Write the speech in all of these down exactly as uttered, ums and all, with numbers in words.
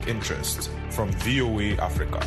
interest from V O A Africa.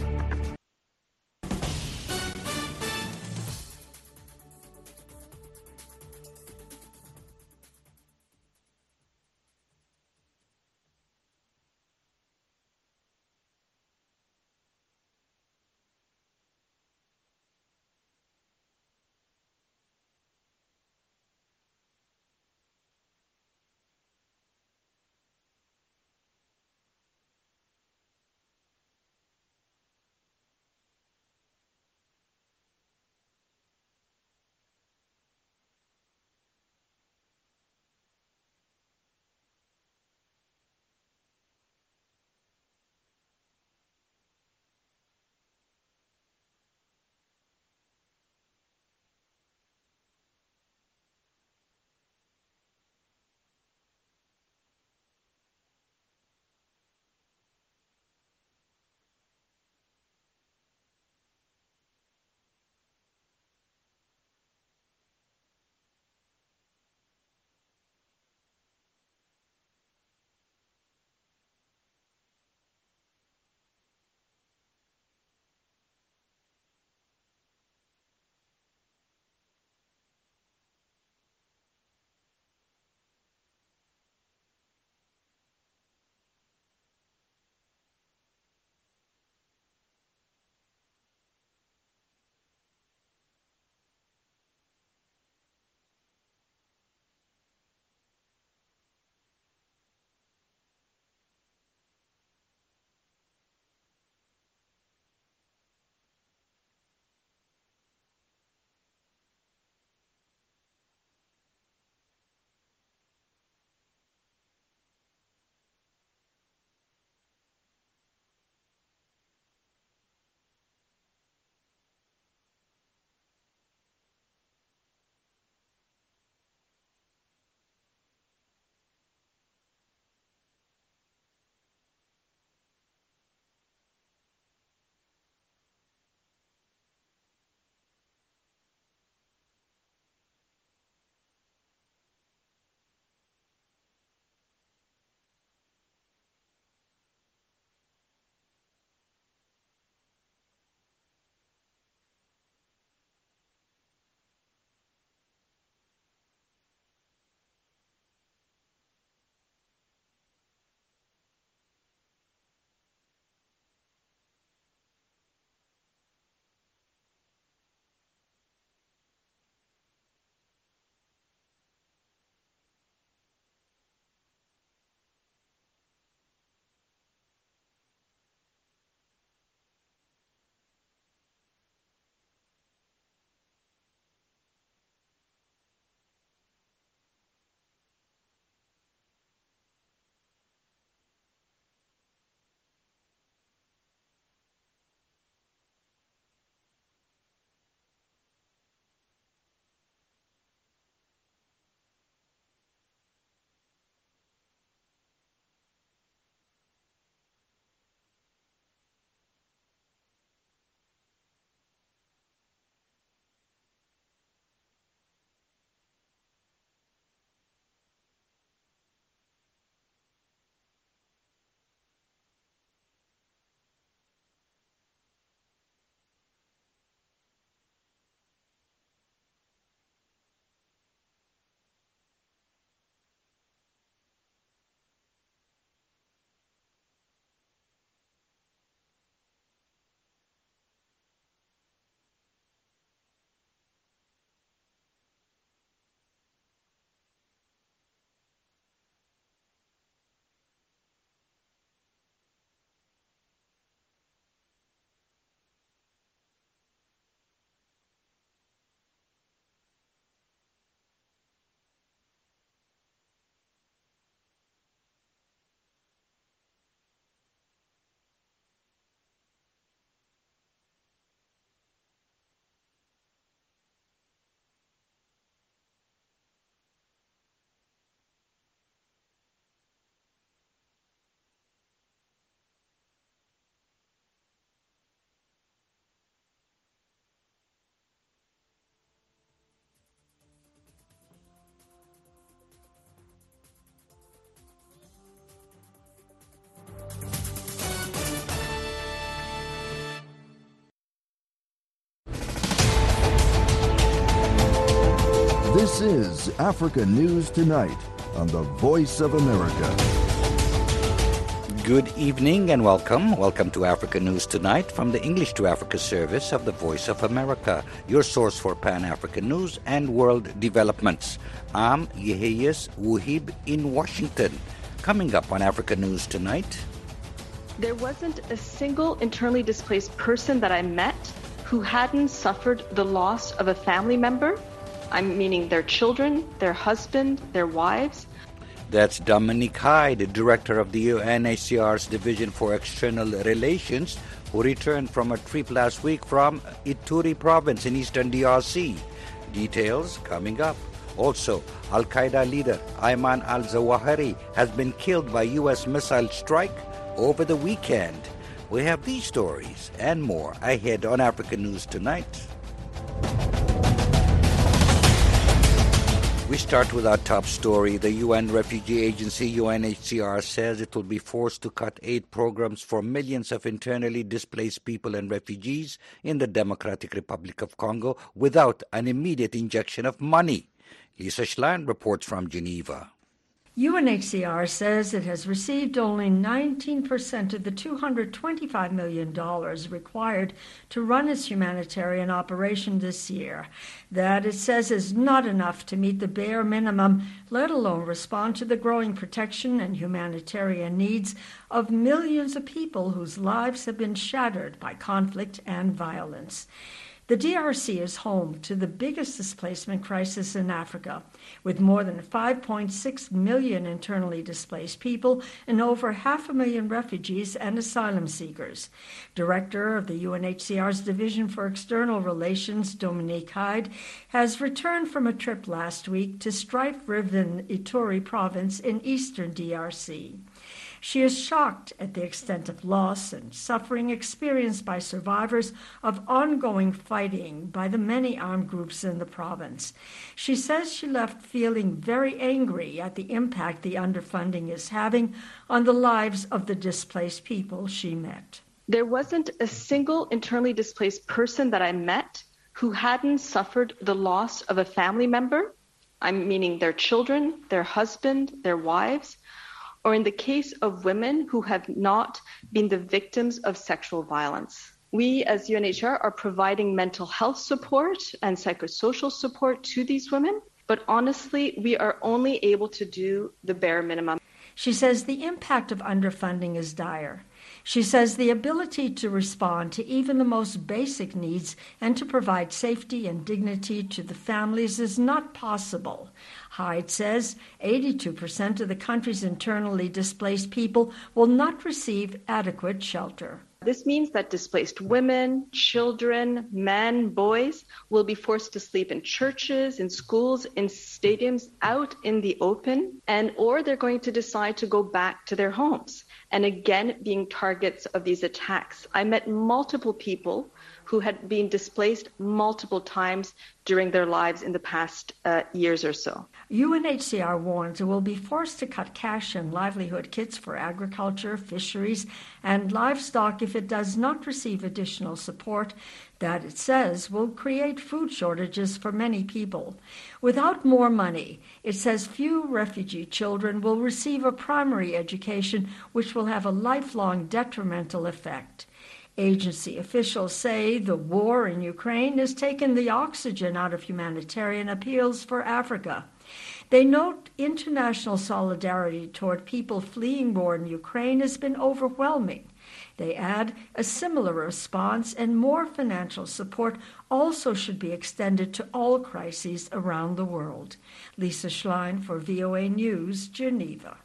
This is Africa News Tonight on the Voice of America. Good evening and welcome. Welcome to Africa News Tonight from the English to Africa service of the Voice of America, your source for Pan-African news and world developments. I'm Yeheyes Wuhib in Washington. Coming up on Africa News Tonight. There wasn't a single internally displaced person that I met who hadn't suffered the loss of a family member. I'm meaning their children, their husband, their wives. That's Dominique Hyde, director of the U N H C R's Division for External Relations, who returned from a trip last week from Ituri province in eastern D R C. Details coming up. Also, Al-Qaeda leader Ayman al-Zawahiri has been killed by U S missile strike over the weekend. We have these stories and more ahead on Africa News Tonight. We start with our top story. The U N Refugee Agency, U N H C R, says it will be forced to cut aid programs for millions of internally displaced people and refugees in the Democratic Republic of Congo without an immediate injection of money. Lisa Schlein reports from Geneva. U N H C R says it has received only nineteen percent of the two hundred twenty-five million dollars required to run its humanitarian operation this year. That, it says, is not enough to meet the bare minimum, let alone respond to the growing protection and humanitarian needs of millions of people whose lives have been shattered by conflict and violence. The D R C is home to the biggest displacement crisis in Africa, with more than five point six million internally displaced people and over half a million refugees and asylum seekers. Director of the U N H C R's Division for External Relations, Dominique Hyde, has returned from a trip last week to strife-riven Ituri province in eastern D R C. She is shocked at the extent of loss and suffering experienced by survivors of ongoing fighting by the many armed groups in the province. She says she left feeling very angry at the impact the underfunding is having on the lives of the displaced people she met. There wasn't a single internally displaced person that I met who hadn't suffered the loss of a family member. I'm meaning their children, their husband, their wives, or in the case of women who have not been the victims of sexual violence. We as U N H C R are providing mental health support and psychosocial support to these women, but honestly, we are only able to do the bare minimum. She says the impact of underfunding is dire. She says the ability to respond to even the most basic needs and to provide safety and dignity to the families is not possible. Hyde says eighty-two percent of the country's internally displaced people will not receive adequate shelter. This means that displaced women, children, men, boys will be forced to sleep in churches, in schools, in stadiums, out in the open, and or they're going to decide to go back to their homes, and again being targets of these attacks. I met multiple people who had been displaced multiple times during their lives in the past uh, years or so. U N H C R warns it will be forced to cut cash and livelihood kits for agriculture, fisheries, and livestock if it does not receive additional support that it says will create food shortages for many people. Without more money, it says few refugee children will receive a primary education, which will have a lifelong detrimental effect. Agency officials say the war in Ukraine has taken the oxygen out of humanitarian appeals for Africa. They note international solidarity toward people fleeing war in Ukraine has been overwhelming. They add a similar response and more financial support also should be extended to all crises around the world. Lisa Schlein for V O A News, Geneva.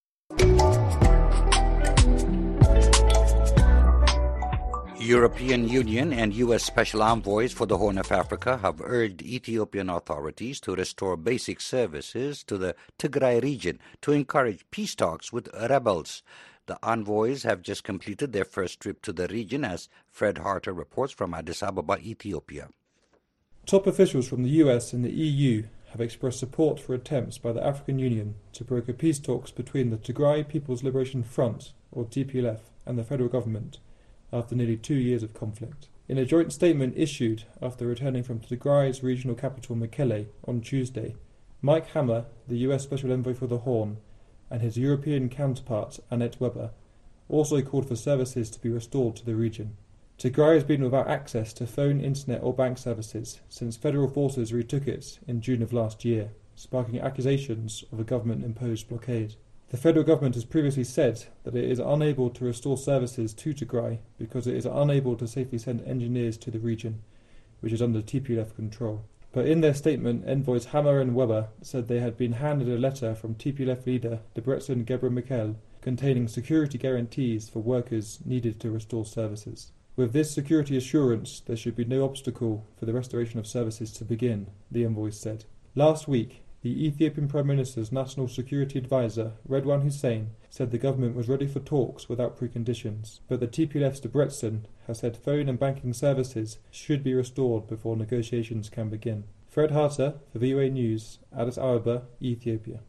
European Union and U S Special Envoys for the Horn of Africa have urged Ethiopian authorities to restore basic services to the Tigray region to encourage peace talks with rebels. The envoys have just completed their first trip to the region, as Fred Harter reports from Addis Ababa, Ethiopia. Top officials from the U S and the E U have expressed support for attempts by the African Union to broker peace talks between the Tigray People's Liberation Front, or T P L F, and the federal government, after nearly two years of conflict. In a joint statement issued after returning from Tigray's regional capital Mekelle on Tuesday, Mike Hammer, the U S Special Envoy for the Horn, and his European counterpart Annette Weber also called for services to be restored to the region. Tigray has been without access to phone, internet or bank services since federal forces retook it in June of last year, sparking accusations of a government-imposed blockade. The federal government has previously said that it is unable to restore services to Tigray because it is unable to safely send engineers to the region, which is under T P L F control. But in their statement, envoys Hammer and Weber said they had been handed a letter from T P L F leader Debretsion Gebremichael containing security guarantees for workers needed to restore services. With this security assurance, there should be no obstacle for the restoration of services to begin, the envoys said. Last week, the Ethiopian Prime Minister's National Security Advisor, Redwan Hussein, said the government was ready for talks without preconditions, but the T P L F's Debretsion has said phone and banking services should be restored before negotiations can begin. Fred Harter for V O A News, Addis Ababa, Ethiopia.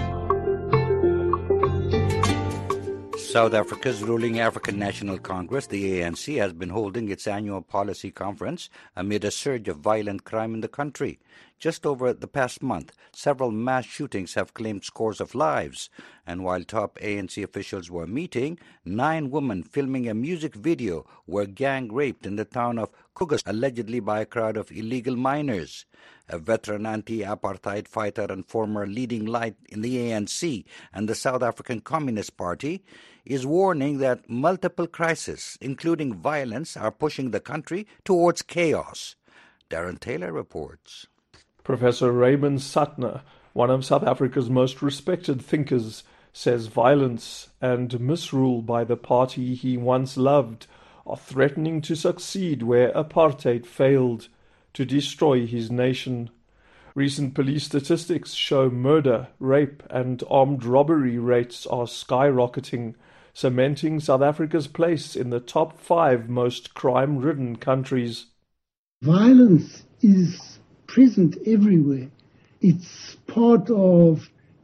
South Africa's ruling African National Congress, the A N C, has been holding its annual policy conference amid a surge of violent crime in the country. Just over the past month, several mass shootings have claimed scores of lives. And while top A N C officials were meeting, nine women filming a music video were gang raped in the town of Kruger, allegedly by a crowd of illegal miners. A veteran anti-apartheid fighter and former leading light in the A N C and the South African Communist Party is warning that multiple crises, including violence, are pushing the country towards chaos. Darren Taylor reports. Professor Raymond Suttner, one of South Africa's most respected thinkers, says violence and misrule by the party he once loved are threatening to succeed where apartheid failed, to destroy his nation. Recent police statistics show murder, rape and armed robbery rates are skyrocketing, cementing South Africa's place in the top five most crime-ridden countries. Violence is present everywhere. It's part of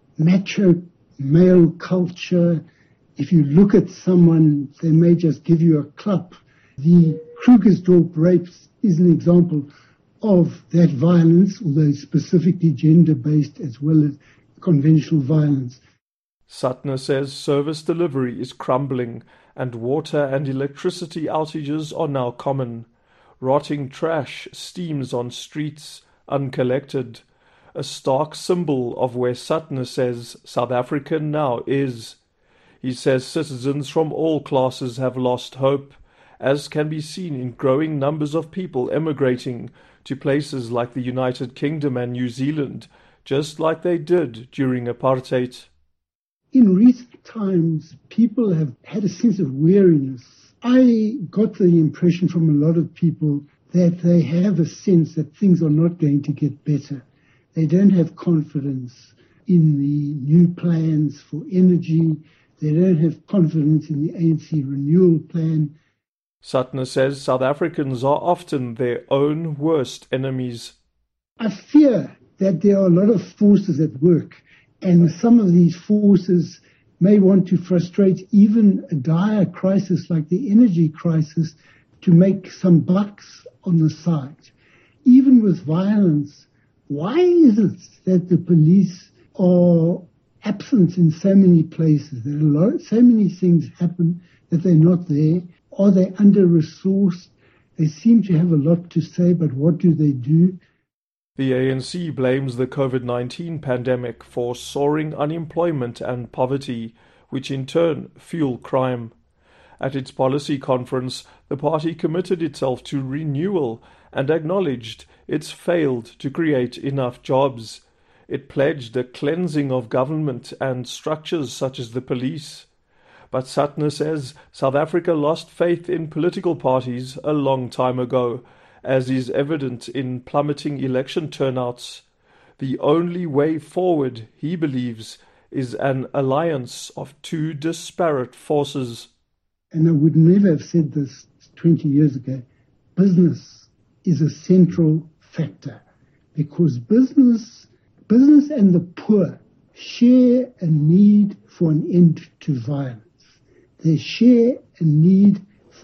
macho male culture. If you look at someone, they may just give you a clap. The Krugersdorp rapes is an example of that violence, although specifically gender-based as well as conventional violence. Suttner says service delivery is crumbling and water and electricity outages are now common. Rotting trash steams on streets, uncollected, a stark symbol of where Suttner says South Africa now is. He says citizens from all classes have lost hope, as can be seen in growing numbers of people emigrating to places like the United Kingdom and New Zealand, just like they did during apartheid. In recent times, people have had a sense of weariness. I got the impression from a lot of people that they have a sense that things are not going to get better. They don't have confidence in the new plans for energy. They don't have confidence in the A N C renewal plan. Suttner says South Africans are often their own worst enemies. I fear that there are a lot of forces at work, and some of these forces may want to frustrate even a dire crisis like the energy crisis to make some bucks on the side. Even with violence, why is it that the police are absent in so many places? That a lot, so many things happen that they're not there. Are they under-resourced? They seem to have a lot to say, but what do they do? The A N C blames the COVID nineteen pandemic for soaring unemployment and poverty, which in turn fuel crime. At its policy conference, the party committed itself to renewal and acknowledged it's failed to create enough jobs. It pledged a cleansing of government and structures such as the police. But Suttner says South Africa lost faith in political parties a long time ago, as is evident in plummeting election turnouts. The only way forward, he believes, is an alliance of two disparate forces. And I would never have said this twenty years ago. Business is a central factor because business, business and the poor share a need for an end to violence. They share a need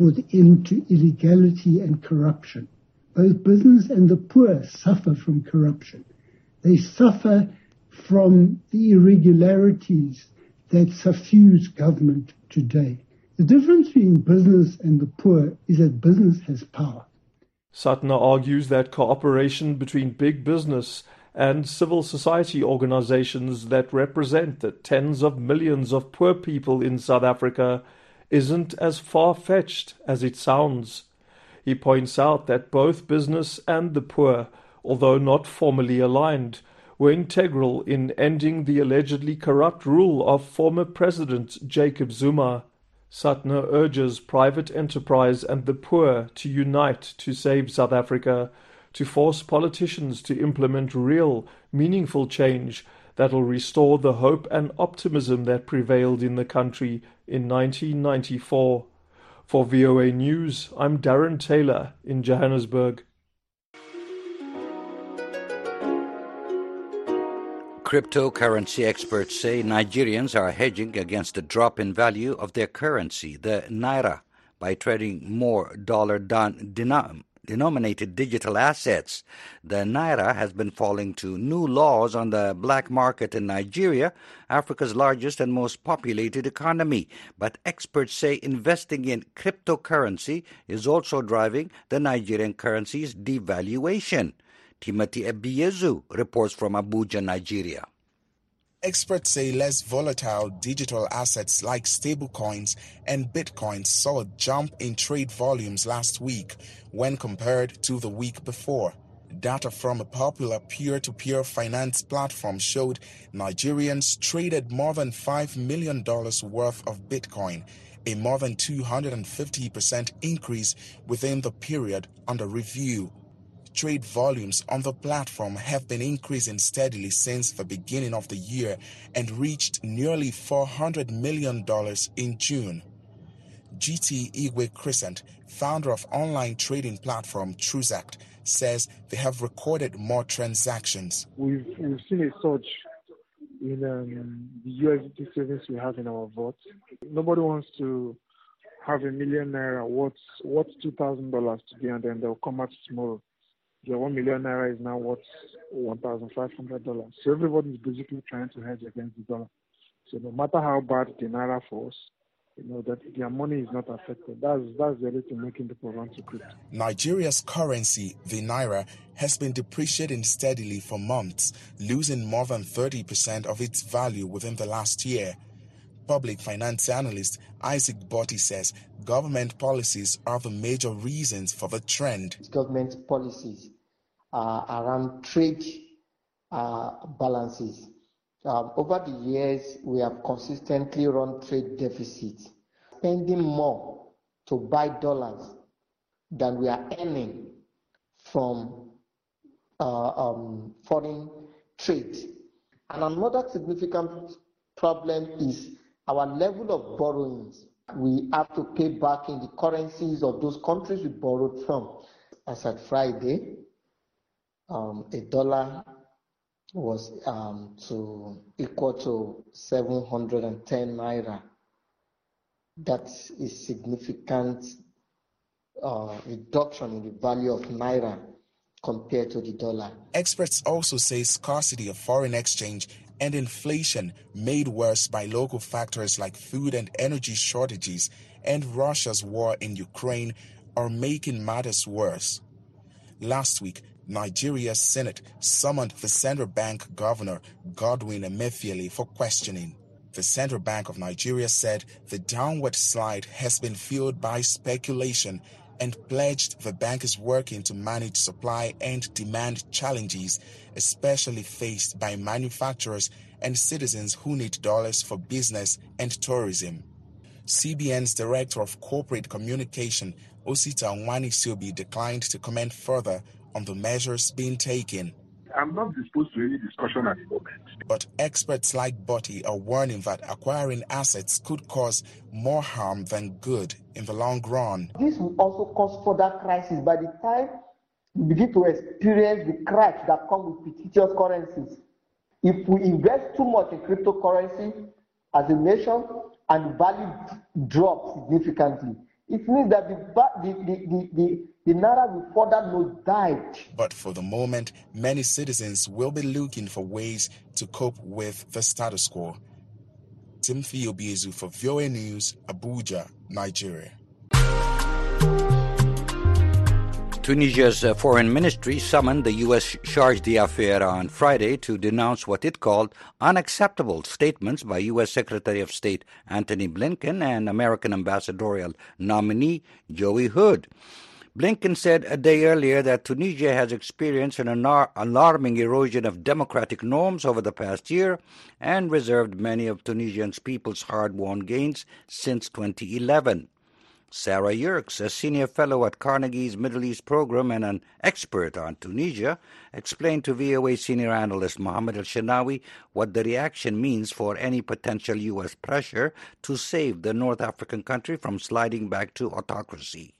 for the end to illegality and corruption. Both business and the poor suffer from corruption. They suffer from the irregularities that suffuse government today. The difference between business and the poor is that business has power. Suttner argues that cooperation between big business and civil society organizations that represent the tens of millions of poor people in South Africa isn't as far-fetched as it sounds. He points out that both business and the poor, although not formally aligned, were integral in ending the allegedly corrupt rule of former President Jacob Zuma. Suttner urges private enterprise and the poor to unite to save South Africa, to force politicians to implement real, meaningful change that will restore the hope and optimism that prevailed in the country in nineteen ninety-four. For V O A News, I'm Darren Taylor in Johannesburg. Cryptocurrency experts say Nigerians are hedging against the drop in value of their currency, the Naira, by trading more dollar-denominated digital assets. The Naira has been falling to new lows on the black market in Nigeria, Africa's largest and most populated economy. But experts say investing in cryptocurrency is also driving the Nigerian currency's devaluation. Timothy Ebiezu reports from Abuja, Nigeria. Experts say less volatile digital assets like stablecoins and Bitcoin saw a jump in trade volumes last week when compared to the week before. Data from a popular peer-to-peer finance platform showed Nigerians traded more than five million dollars worth of Bitcoin, a more than two hundred fifty percent increase within the period under review. Trade volumes on the platform have been increasing steadily since the beginning of the year and reached nearly four hundred million dollars in June. G T Igwe Crescent, founder of online trading platform Truzact, says they have recorded more transactions. We've, we've seen a surge in um, the U S D savings we have in our vault. Nobody wants to have a million naira worth, worth two thousand dollars today and then they'll come out tomorrow. Your one million naira is now worth one thousand five hundred dollars. So everybody is basically trying to hedge against the dollar. So no matter how bad the naira falls, you know that their money is not affected. That's that's the only thing making people run to crypto. Nigeria's currency, the naira, has been depreciating steadily for months, losing more than thirty percent of its value within the last year. Public finance analyst Isaac Botti says government policies are the major reasons for the trend. Government policies uh, around trade uh, balances. Um, over the years, we have consistently run trade deficits, spending more to buy dollars than we are earning from uh, um, foreign trade. And another significant problem is our level of borrowings. We have to pay back in the currencies of those countries we borrowed from. As at Friday, um, a dollar was um, to equal to seven hundred ten naira. That's a significant uh, reduction in the value of naira compared to the dollar. Experts also say scarcity of foreign exchange and inflation, made worse by local factors like food and energy shortages and Russia's war in Ukraine, are making matters worse. Last week, Nigeria's Senate summoned the Central Bank Governor Godwin Emefiele for questioning. The Central Bank of Nigeria said the downward slide has been fueled by speculation and pledged the bank is working to manage supply and demand challenges, especially faced by manufacturers and citizens who need dollars for business and tourism. C B N's Director of Corporate Communication, Osita Nwani-Siobi, declined to comment further on the measures being taken. I'm not disposed to any discussion at the moment. But experts like Botti are warning that acquiring assets could cause more harm than good in the long run. This will also cause further crisis by the time we begin to experience the cracks that come with fictitious currencies. If we invest too much in cryptocurrency as a nation and the value drops significantly, it means that the, the, the, the, the, the Naira will further nosedive. But for the moment, many citizens will be looking for ways to cope with the status quo. Timothy Obiezu for V O A News, Abuja, Nigeria. Tunisia's uh, foreign ministry summoned the U S charge d'affaires on Friday to denounce what it called unacceptable statements by U S Secretary of State Antony Blinken and American ambassadorial nominee Joey Hood. Blinken said a day earlier that Tunisia has experienced an anar- alarming erosion of democratic norms over the past year and reserved many of Tunisians' people's hard-won gains since twenty eleven. Sarah Yerkes, a senior fellow at Carnegie's Middle East program and an expert on Tunisia, explained to V O A senior analyst Mohammed El-Shenawi what the reaction means for any potential U S pressure to save the North African country from sliding back to autocracy.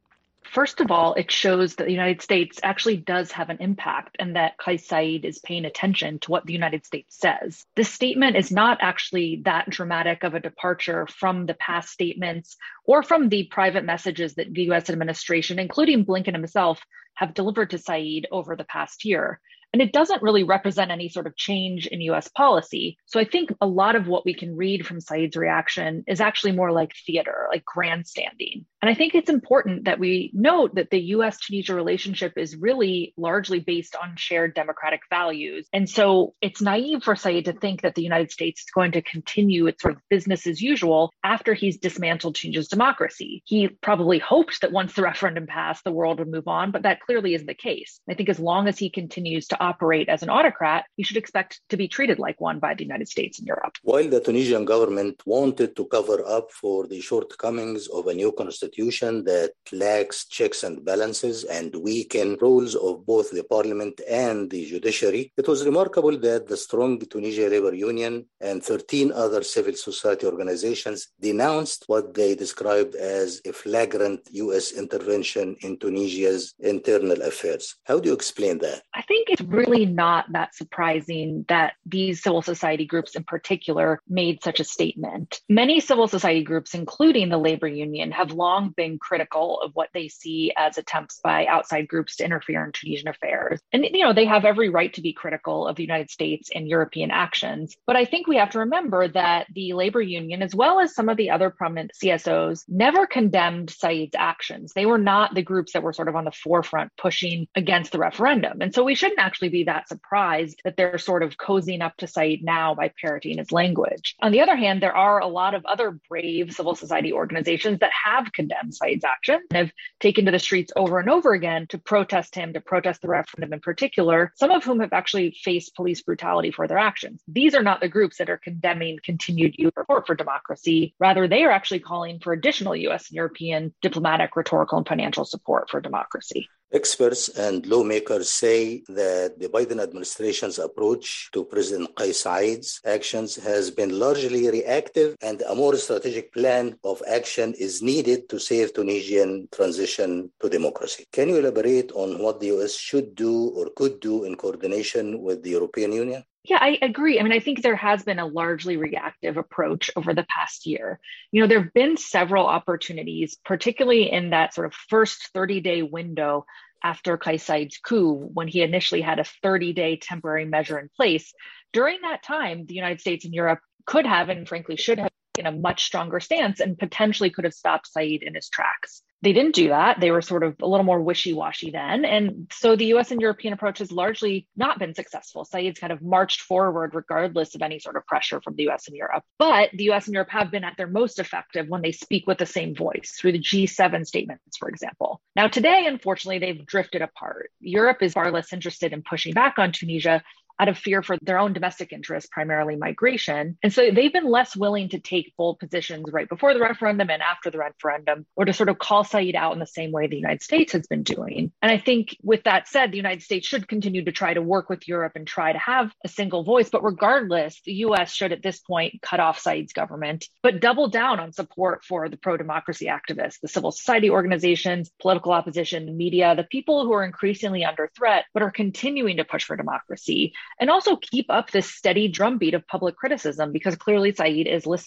First of all, it shows that the United States actually does have an impact and that Kais Saied is paying attention to what the United States says. This statement is not actually that dramatic of a departure from the past statements or from the private messages that the U S administration, including Blinken himself, have delivered to Saied over the past year. And it doesn't really represent any sort of change in U S policy. So I think a lot of what we can read from Saied's reaction is actually more like theater, like grandstanding. And I think it's important that we note that the U S-Tunisia relationship is really largely based on shared democratic values. And so it's naive for Saied to think that the United States is going to continue its sort of business as usual after he's dismantled Tunisia's democracy. He probably hoped that once the referendum passed, the world would move on, but that clearly isn't the case. I think as long as he continues to operate as an autocrat, he should expect to be treated like one by the United States and Europe. While the Tunisian government wanted to cover up for the shortcomings of a new constitution that lacks checks and balances and weaken roles of both the parliament and the judiciary, it was remarkable that the strong Tunisia Labor Union and thirteen other civil society organizations denounced what they described as a flagrant U S intervention in Tunisia's internal affairs. How do you explain that? I think it's really not that surprising that these civil society groups in particular made such a statement. Many civil society groups, including the labor union, have long been critical of what they see as attempts by outside groups to interfere in Tunisian affairs. And, you know, they have every right to be critical of the United States and European actions. But I think we have to remember that the labor union, as well as some of the other prominent C S Os, never condemned Saied's actions. They were not the groups that were sort of on the forefront pushing against the referendum. And so we shouldn't actually be that surprised that they're sort of cozying up to Saied now by parroting his language. On the other hand, there are a lot of other brave civil society organizations that have condemned Saied's action and have taken to the streets over and over again to protest him, to protest the referendum in particular, some of whom have actually faced police brutality for their actions. These are not the groups that are condemning continued U S support for democracy. Rather, they are actually calling for additional U S and European diplomatic, rhetorical, and financial support for democracy. Experts and lawmakers say that the Biden administration's approach to President Kais Saied's actions has been largely reactive, and a more strategic plan of action is needed to save Tunisian transition to democracy. Can you elaborate on what the U S should do or could do in coordination with the European Union? Yeah, I agree. I mean, I think there has been a largely reactive approach over the past year. You know, there have been several opportunities, particularly in that sort of first thirty-day window after Kais Saied's coup, when he initially had a thirty-day temporary measure in place. During that time, the United States and Europe could have, and frankly should have, taken a much stronger stance and potentially could have stopped Saied in his tracks. They didn't do that. They were sort of a little more wishy-washy then. And so the U S and European approach has largely not been successful. Saied's kind of marched forward regardless of any sort of pressure from the U S and Europe. But the U S and Europe have been at their most effective when they speak with the same voice through the G seven statements, for example. Now today, unfortunately, they've drifted apart. Europe is far less interested in pushing back on Tunisia out of fear for their own domestic interests, primarily migration. And so they've been less willing to take bold positions right before the referendum and after the referendum, or to sort of call Saied out in the same way the United States has been doing. And I think with that said, the United States should continue to try to work with Europe and try to have a single voice. But regardless, the U S should at this point cut off Saied's government, but double down on support for the pro-democracy activists, the civil society organizations, political opposition, the media, the people who are increasingly under threat, but are continuing to push for democracy. And also keep up this steady drumbeat of public criticism, because clearly Saied is listening.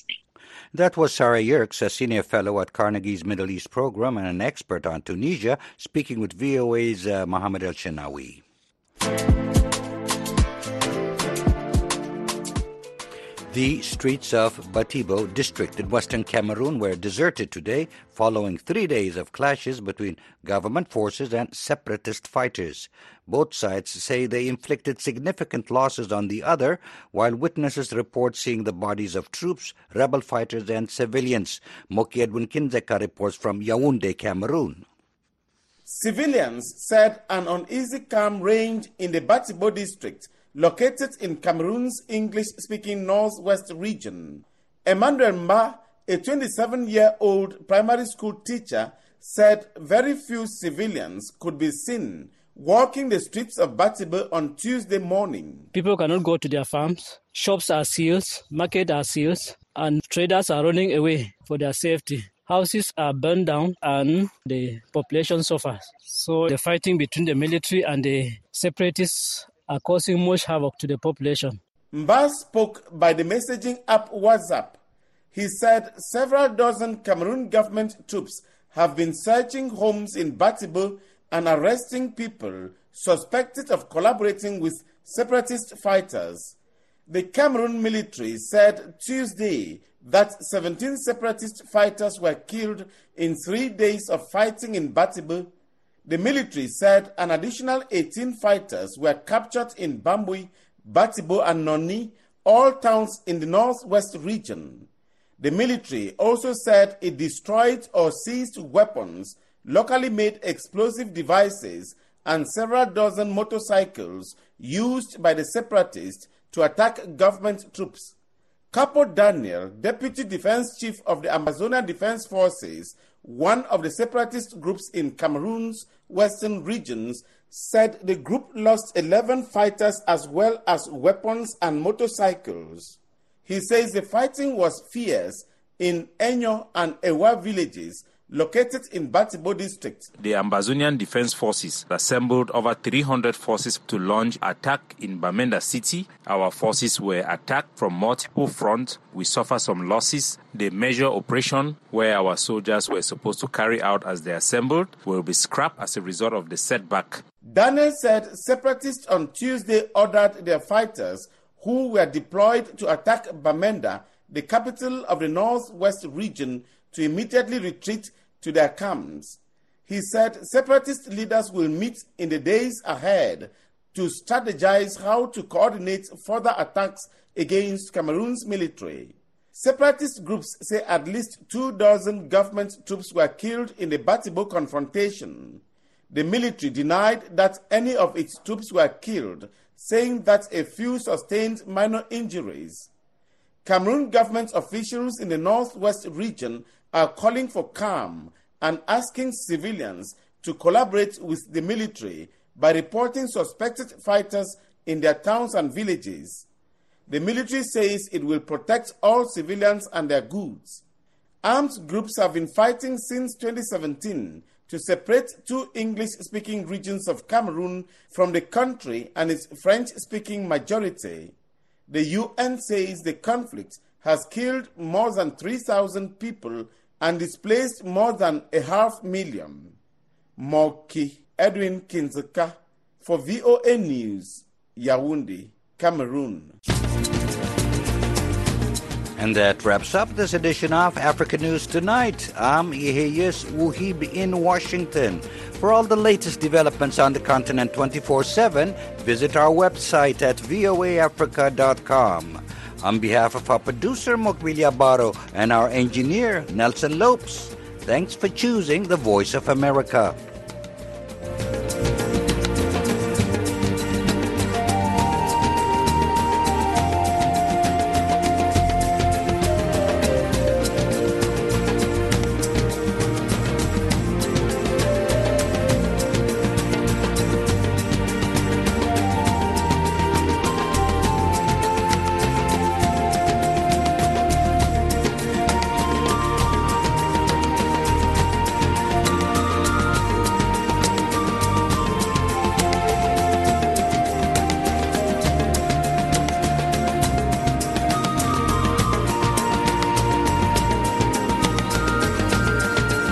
That was Sarah Yerkes, a senior fellow at Carnegie's Middle East program and an expert on Tunisia, speaking with V O A's uh, Mohammed El-Shenawi. The streets of Batibo district in western Cameroon were deserted today following three days of clashes between government forces and separatist fighters. Both sides say they inflicted significant losses on the other, while witnesses report seeing the bodies of troops, rebel fighters and civilians. Moki Edwin Kinzeka reports from Yaoundé, Cameroon. Civilians said an uneasy calm reigned in the Batibo district, located in Cameroon's English-speaking northwest region. Emmanuel Ma, a twenty-seven-year-old primary school teacher, said very few civilians could be seen walking the streets of Batibo on Tuesday morning. People cannot go to their farms, shops are sealed, markets are sealed, and traders are running away for their safety. Houses are burned down and the population suffers. So the fighting between the military and the separatists are causing much havoc to the population. Mba spoke by the messaging app WhatsApp. He said several dozen Cameroon government troops have been searching homes in Batibo and arresting people suspected of collaborating with separatist fighters. The Cameroon military said Tuesday that seventeen separatist fighters were killed in three days of fighting in Batibo. The military said an additional eighteen fighters were captured in Bambui, Batibo, and Noni, all towns in the northwest region. The military also said it destroyed or seized weapons, locally made explosive devices, and several dozen motorcycles used by the separatists to attack government troops. Capo Daniel, Deputy Defense Chief of the Amazonian Defense Forces, one of the separatist groups in Cameroon's western regions, said the group lost eleven fighters as well as weapons and motorcycles. He says the fighting was fierce in Enyo and Ewa villages located in Batibo district. The Amazonian Defense Forces assembled over three hundred forces to launch attack in Bamenda city. Our forces were attacked from multiple fronts. We suffered some losses. The major operation where our soldiers were supposed to carry out as they assembled will be scrapped as a result of the setback. Daniel said separatists on Tuesday ordered their fighters who were deployed to attack Bamenda, the capital of the northwest region, to immediately retreat to their camps. He said separatist leaders will meet in the days ahead to strategize how to coordinate further attacks against Cameroon's military. Separatist groups say at least two dozen government troops were killed in the Batibo confrontation. The military denied that any of its troops were killed, saying that a few sustained minor injuries. Cameroon government officials in the northwest region are calling for calm and asking civilians to collaborate with the military by reporting suspected fighters in their towns and villages. The military says it will protect all civilians and their goods. Armed groups have been fighting since twenty seventeen to separate two English-speaking regions of Cameroon from the country and its French-speaking majority. The U N says the conflict has killed more than three thousand people and displaced more than a half million. Moki Edwin Kinzeka for V O A News, Yaoundé, Cameroon. And that wraps up this edition of Africa News Tonight. I'm Iheyes Wuhib in Washington. For all the latest developments on the continent twenty-four seven, visit our website at voa africa dot com. On behalf of our producer, Mokwilia Baro, and our engineer, Nelson Lopes, thanks for choosing the Voice of America.